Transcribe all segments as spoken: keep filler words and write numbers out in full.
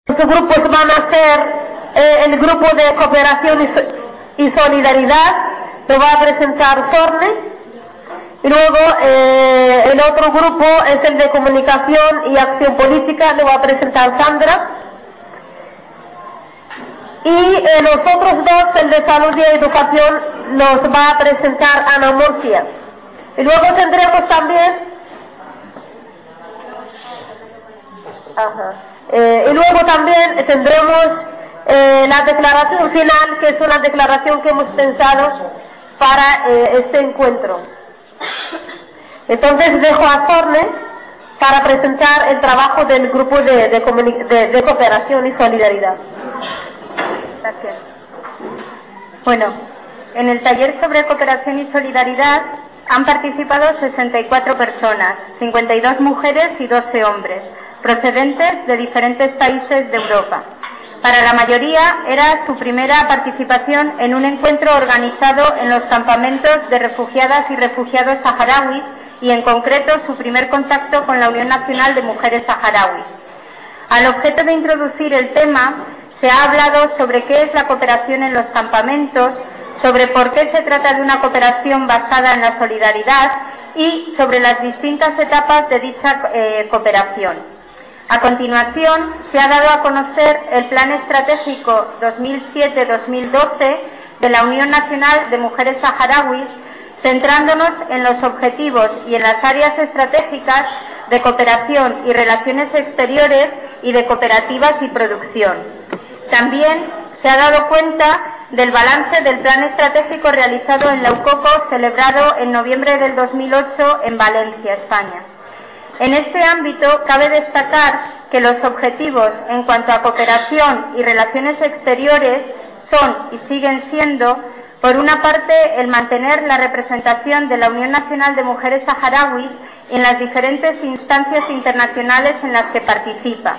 Estos grupos van a ser eh, el grupo de cooperación y, so y solidaridad, lo va a presentar Sorne, y luego eh, el otro grupo es el de comunicación y acción política, lo va a presentar Sandra, y eh, los otros dos, el de salud y educación, los va a presentar Ana Murcia. Y luego tendremos también Ajá. Eh, y luego también tendremos eh, la declaración final, que es una declaración que hemos pensado para eh, este encuentro. Entonces dejo a Sorne para presentar el trabajo del grupo de, de, de, de cooperación y solidaridad. Gracias. Bueno, en el taller sobre cooperación y solidaridad han participado sesenta y cuatro personas, cincuenta y dos mujeres y doce hombres, procedentes de diferentes países de Europa. Para la mayoría era su primera participación en un encuentro organizado en los campamentos de refugiadas y refugiados saharauis y en concreto su primer contacto con la Unión Nacional de Mujeres Saharauis. Al objeto de introducir el tema se ha hablado sobre qué es la cooperación en los campamentos, sobre por qué se trata de una cooperación basada en la solidaridad y sobre las distintas etapas de dicha eh, cooperación. A continuación, se ha dado a conocer el Plan Estratégico dos mil siete dos mil doce de la Unión Nacional de Mujeres Saharauis, centrándonos en los objetivos y en las áreas estratégicas de cooperación y relaciones exteriores y de cooperativas y producción. También se ha dado cuenta del balance del Plan Estratégico realizado en la U C O C O, celebrado en noviembre del dos mil ocho en Valencia, España. En este ámbito cabe destacar que los objetivos en cuanto a cooperación y relaciones exteriores son y siguen siendo, por una parte, el mantener la representación de la Unión Nacional de Mujeres Saharauis en las diferentes instancias internacionales en las que participa,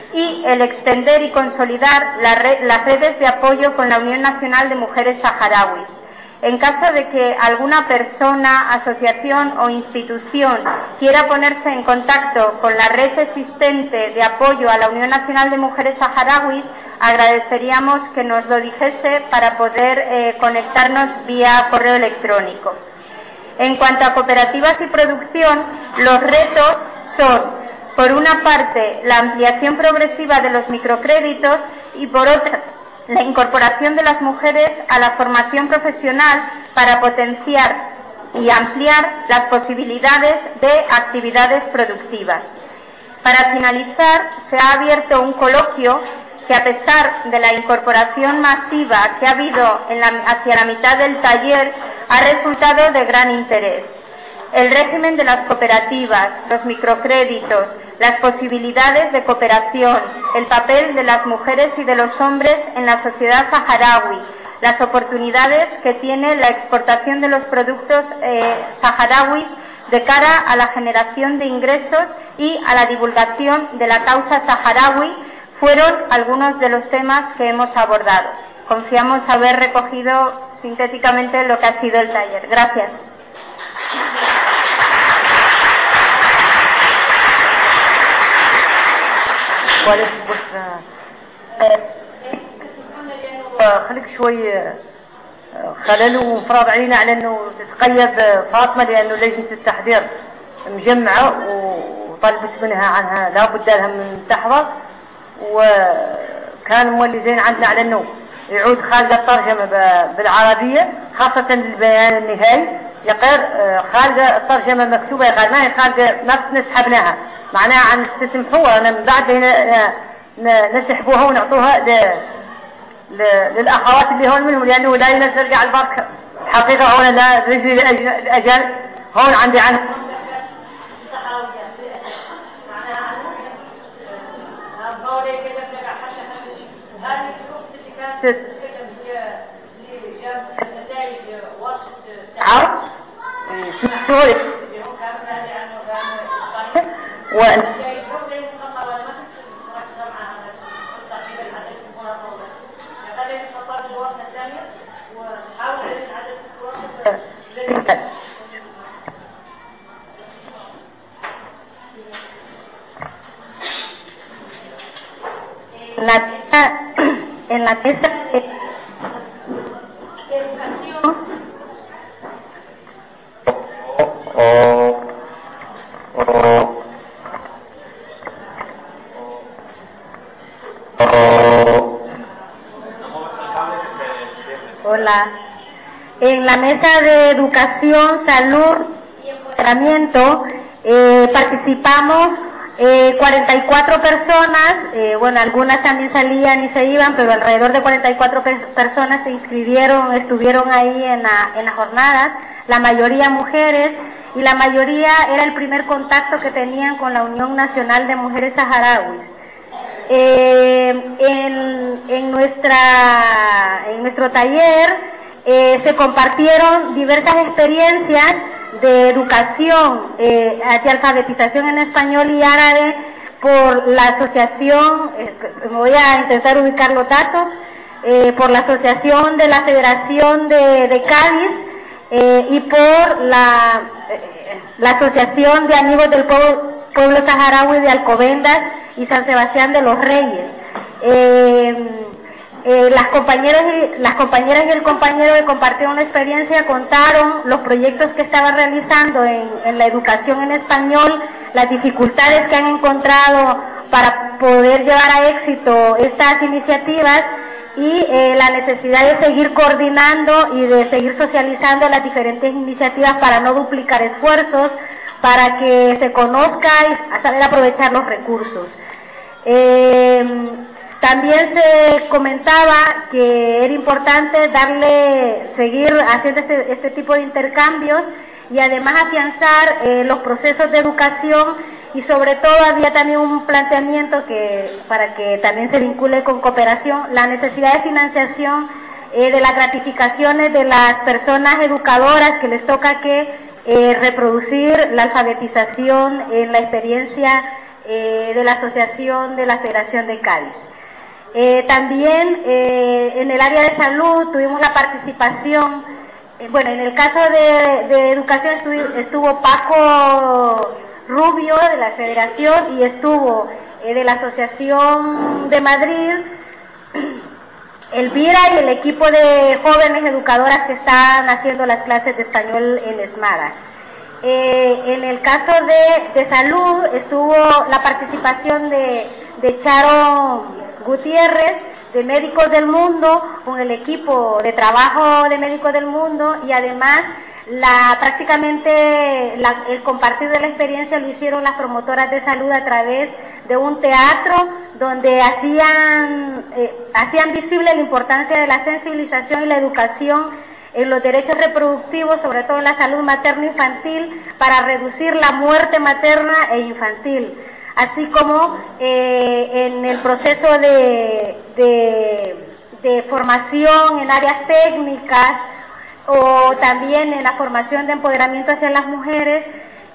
y el extender y consolidar la red, las redes de apoyo con la Unión Nacional de Mujeres Saharauis. En caso de que alguna persona, asociación o institución quiera ponerse en contacto con la red existente de apoyo a la Unión Nacional de Mujeres Saharauis, agradeceríamos que nos lo dijese para poder eh, conectarnos vía correo electrónico. En cuanto a cooperativas y producción, los retos son, por una parte, la ampliación progresiva de los microcréditos y, por otra, la incorporación de las mujeres a la formación profesional para potenciar y ampliar las posibilidades de actividades productivas. Para finalizar, se ha abierto un coloquio que, a pesar de la incorporación masiva que ha habido en la, hacia la mitad del taller, ha resultado de gran interés. El régimen de las cooperativas, los microcréditos, las posibilidades de cooperación, el papel de las mujeres y de los hombres en la sociedad saharaui, las oportunidades que tiene la exportación de los productos eh, saharauis de cara a la generación de ingresos y a la divulgación de la causa saharaui, fueron algunos de los temas que hemos abordado. Confiamos haber recogido sintéticamente lo que ha sido el taller. Gracias. ¿Cuál es vuestra...? خليك شوي خلل وفرض علينا على انه تتقيد فاطمه لانه لجنه التحضير مجمعه وطلبت منها عنها لا بد لها من تحضر، وكان مولدين عندنا على انه يعود خالد الترجمه بالعربيه خاصه البيان النهائي يقر خالد الترجمه مكتوبه قال ما هي خالد ما نسحبناها معناها عن تسمحوها انا من بعد هنا نسحبوها ونعطوها ل... للاخوات اللي هون منهم لانه لا ينرجع البركه الحقيقه هون لا رجلي الاجل هون عندي عنه la, en la mesa de educación. Oh, oh, oh. Hola. En la mesa de educación, salud y empoderamiento eh, participamos eh, cuarenta y cuatro personas, eh, bueno, algunas también salían y se iban, pero alrededor de cuarenta y cuatro pe personas se inscribieron, estuvieron ahí en la, en las jornadas, la mayoría mujeres, y la mayoría era el primer contacto que tenían con la Unión Nacional de Mujeres Saharauis. Eh, en, en, nuestra, en nuestro taller eh, se compartieron diversas experiencias de educación, eh, de alfabetización en español y árabe por la asociación, eh, me voy a intentar ubicar los datos, eh, por la asociación de la Federación de, de Cádiz eh, y por la, eh, la Asociación de Amigos del Pueblo, Pueblo Saharaui de Alcobendas y San Sebastián de los Reyes. Eh, eh, las compañeras y, las compañeras y el compañero que compartieron la experiencia contaron los proyectos que estaban realizando en, en la educación en español, las dificultades que han encontrado para poder llevar a éxito estas iniciativas y eh, la necesidad de seguir coordinando y de seguir socializando las diferentes iniciativas para no duplicar esfuerzos, para que se conozca y a saber aprovechar los recursos. Eh, también se comentaba que era importante darle, seguir haciendo este, este tipo de intercambios y además afianzar eh, los procesos de educación, y sobre todo había también un planteamiento que para que también se vincule con cooperación, la necesidad de financiación eh, de las gratificaciones de las personas educadoras que les toca que Eh, reproducir la alfabetización en la experiencia eh, de la Asociación de la Federación de Cádiz. Eh, también eh, en el área de salud tuvimos la participación, eh, bueno, en el caso de, de educación estuvo, estuvo Paco Rubio de la Federación y estuvo eh, de la Asociación de Madrid Elvira y el equipo de jóvenes educadoras que están haciendo las clases de español en ESMADA. Eh, en el caso de, de salud estuvo la participación de, de Charo Gutiérrez, de Médicos del Mundo, con el equipo de trabajo de Médicos del Mundo, y además la prácticamente la, el compartir de la experiencia lo hicieron las promotoras de salud a través de un teatro donde hacían, eh, hacían visible la importancia de la sensibilización y la educación en los derechos reproductivos, sobre todo en la salud materno-infantil, para reducir la muerte materna e infantil, así como eh, en el proceso de, de, de formación en áreas técnicas, o también en la formación de empoderamiento hacia las mujeres.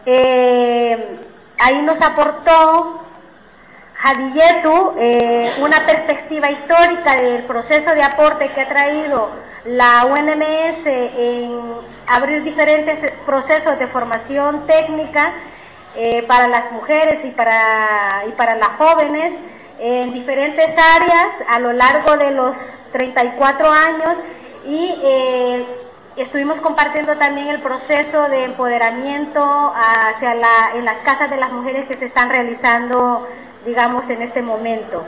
Eh, ahí nos aportó Hadiyetu eh, una perspectiva histórica del proceso de aporte que ha traído la U N M S en abrir diferentes procesos de formación técnica eh, para las mujeres y para, y para las jóvenes en diferentes áreas a lo largo de los treinta y cuatro años, y eh, estuvimos compartiendo también el proceso de empoderamiento hacia la, en las casas de las mujeres que se están realizando, digamos, en este momento.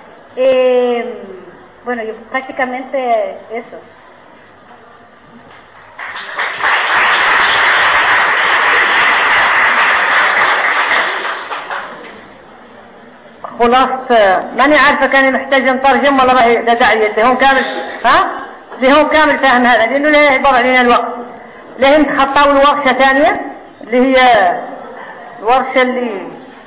Eh, bueno, yo prácticamente eso. خلاص ماني عارفة كان محتاج نترجم ولا ما لا داعي لهم كامل، ها لهم كامل فهم هذا، لأنه لا يعبر علينا الوقت. لهم تخطوا الورشة ثانية اللي هي الورشة اللي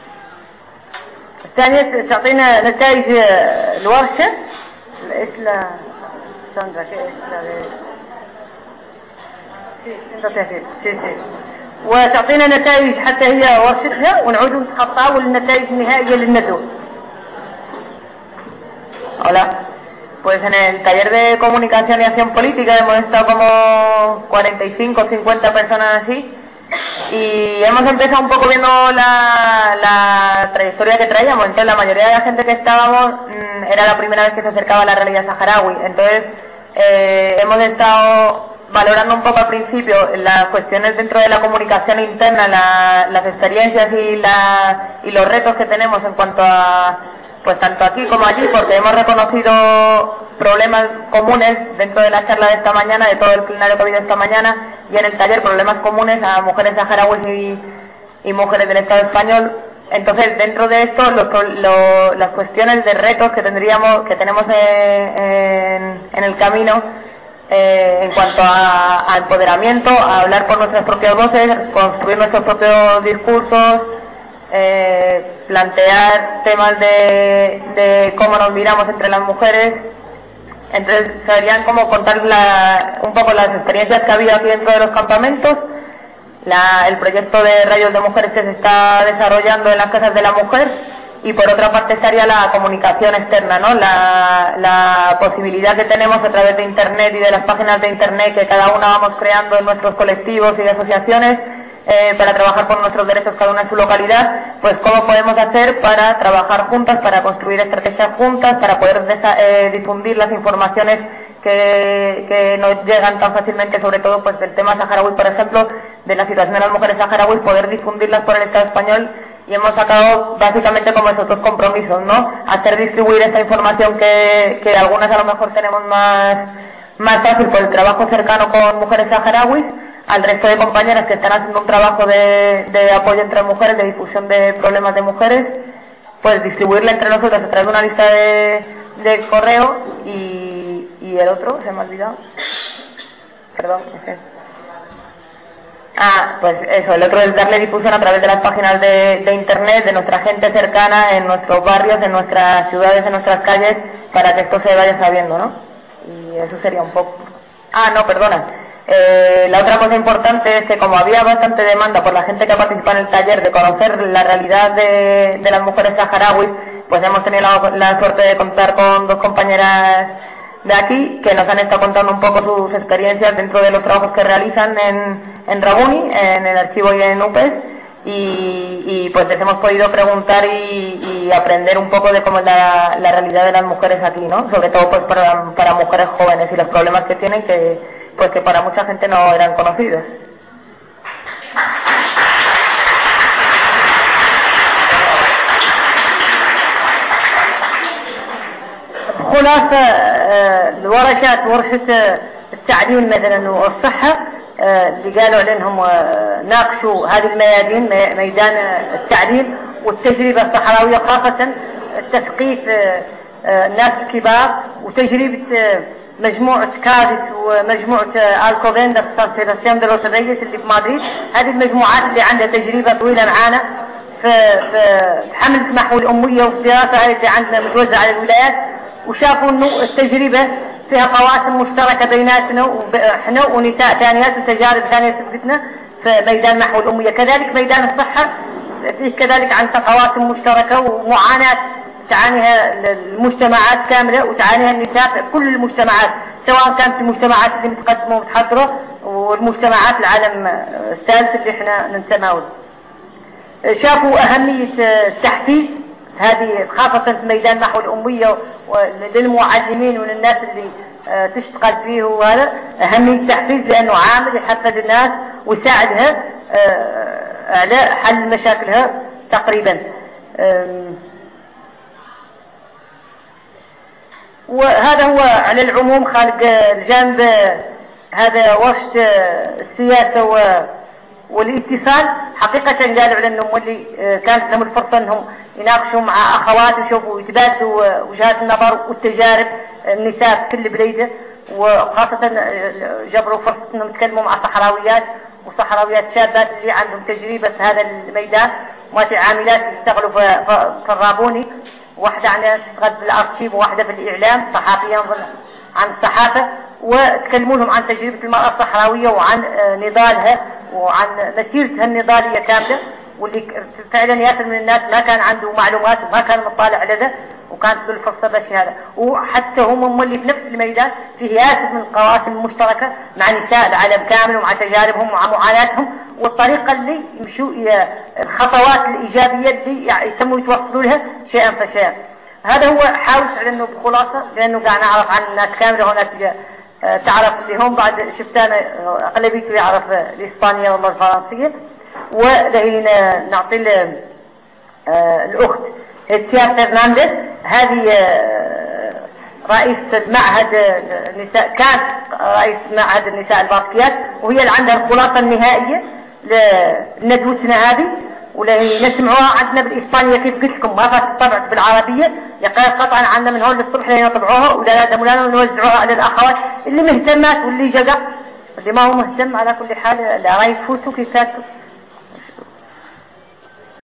الثانية تعطينا نتائج الورشة الإسلا ساندرا كي وتعطينا نتائج حتى هي ورشتها، ونعود نتخطاوا للنتائج النهائية للندوة. Hola. Pues en el taller de comunicación y acción política hemos estado como cuarenta y cinco o cincuenta personas así, Y hemos empezado un poco viendo la, la trayectoria que traíamos. Entonces la mayoría de la gente que estábamos mmm, era la primera vez que se acercaba a la realidad saharaui. Entonces eh, hemos estado valorando un poco al principio las cuestiones dentro de la comunicación interna, la, las experiencias y, la, y los retos que tenemos en cuanto a, pues tanto aquí como allí, porque hemos reconocido problemas comunes dentro de la charla de esta mañana, de todo el plenario que ha habido esta mañana, y en el taller problemas comunes a mujeres saharauis y, y mujeres del Estado español. Entonces, dentro de esto, los, lo, las cuestiones de retos que tendríamos, que tenemos en, en, en el camino, eh, en cuanto a, a empoderamiento, a hablar por nuestras propias voces, construir nuestros propios discursos, eh, plantear temas de, de cómo nos miramos entre las mujeres. Entonces serían como contar la, un poco las experiencias que ha habido aquí dentro de los campamentos, la, el proyecto de rayos de mujeres que se está desarrollando en las casas de la mujer, y por otra parte estaría la comunicación externa, ¿no? La, la posibilidad que tenemos a través de internet y de las páginas de internet que cada una vamos creando en nuestros colectivos y asociaciones, eh, para trabajar por nuestros derechos cada una en su localidad, pues cómo podemos hacer para trabajar juntas, para construir estrategias juntas, para poder desa, eh, difundir las informaciones que, que nos llegan tan fácilmente, sobre todo pues del tema saharaui, por ejemplo, de la situación de las mujeres saharauis, poder difundirlas por el Estado español. Y hemos sacado básicamente como esos dos compromisos, ¿no? Hacer distribuir esta información que, que algunas a lo mejor tenemos más, más fácil por el trabajo cercano con mujeres saharauis, al resto de compañeras que están haciendo un trabajo de, de apoyo entre mujeres, de difusión de problemas de mujeres, pues distribuirla entre nosotros a través de una lista de, de correo. Y, y el otro, se me ha olvidado. Perdón, ese. Ah, pues eso, el otro es darle difusión a través de las páginas de, de internet, de nuestra gente cercana, en nuestros barrios, en nuestras ciudades, en nuestras calles, para que esto se vaya sabiendo, ¿no? Y eso sería un poco. Ah, no, perdona. Eh, la otra cosa importante es que como había bastante demanda por la gente que ha participado en el taller de conocer la realidad de, de las mujeres saharauis, pues hemos tenido la, la suerte de contar con dos compañeras de aquí que nos han estado contando un poco sus experiencias dentro de los trabajos que realizan en, en Rabuni, en el archivo y en U P E S, y, y pues les hemos podido preguntar y, y aprender un poco de cómo es la, la realidad de las mujeres aquí, ¿no? Sobre todo pues para, para mujeres jóvenes y los problemas que tienen, que pues que para mucha gente no eran conocidos. خلاصة الورشات ورشة التعليم مثلا والصحة اللي قالوا لأنهم ناقشوا هذه الميادين، ميدان التعليم والتجربة الصحراوية، خاصة تثقيف الناس الكبار وتجربة مجموعة كادس ومجموعة الكوفين للسيرسيون دي لوس ريس اللي في مدريد. هذه المجموعات اللي عندها تجربة طويلة معانا في في حمل محو الأمية والدراسة اللي عندنا متوزعة على الولايات، وشافوا انه التجربة فيها قواسم مشتركة بيناتنا وإحنا ونساء ثانيات وتجارب ثانية سبقتنا في ميدان محو الأمية. كذلك ميدان الصحة فيه كذلك عندنا قواسم مشتركة ومعاناة تعانيها المجتمعات كاملة وتعانيها النساء في كل المجتمعات، سواء كانت المجتمعات اللي متقدمة ومتحضرة والمجتمعات العالم الثالث اللي احنا ننتماول. شافوا أهمية التحفيز هذه خاصة في ميدان محو الأمية للمعلمين وللناس اللي تشتغل فيه، وهذا أهمية التحفيز لأنه عامل يحفز الناس ويساعدها على حل مشاكلها تقريبا. وهذا هو على العموم خارج الجانب هذا ورش السياسة والاتصال. حقيقة قالوا على أنهم اللي كانت لهم الفرصة أنهم يناقشوا مع أخوات ويشوفوا ويتبادلوا وجهات النظر والتجارب النساء في كل بليدة، وخاصة جبروا فرصة أنهم يتكلموا مع صحراويات وصحراويات شابات اللي عندهم تجربة في هذا الميدان، وفي عاملات يشتغلوا في, في الرابوني، واحدة عندها تشتغل في الأرشيف وواحدة في الإعلام صحافية عن الصحافة، وتكلموا لهم عن تجربة المرأة الصحراوية وعن نضالها وعن مسيرتها النضالية كاملة، واللي فعلا ياسر من الناس ما كان عنده معلومات وما كان مطالع على ذا، وكانت بالفرصة باش هذا. وحتى هم اللي في نفس الميدان فيه ياسر من القواسم المشتركة مع نساء العالم كامل ومع تجاربهم ومع معاناتهم، والطريقة اللي يمشوا الخطوات الإيجابية اللي يتموا يتوصلوا لها شيئا فشيئا. هذا هو حاول لأنه بخلاصة، لأنه قاعد نعرف عن الناس كاملة هناك تعرف اللي هم بعد شفتانا أغلبيته يعرف الإسبانية والله الفرنسية. ولهنا نعطي الأخت هيتيا فرنانديز، هذه رئيس معهد النساء، كانت رئيس معهد النساء الباسكيات، وهي اللي عندها الخلاصة النهائية لندوتنا هذه. ولهي نسمعوها عندنا بالإسبانية كيف قلت لكم، ما فات طبعت بالعربية، يقال قطعا عندنا من هون للصبح لين يطبعوها ولا لا مولانا ونوزعوها على الأخوات اللي مهتمات واللي جدع، اللي ما هو مهتم على كل حال لا راح يفوتوا كيف كاتوا.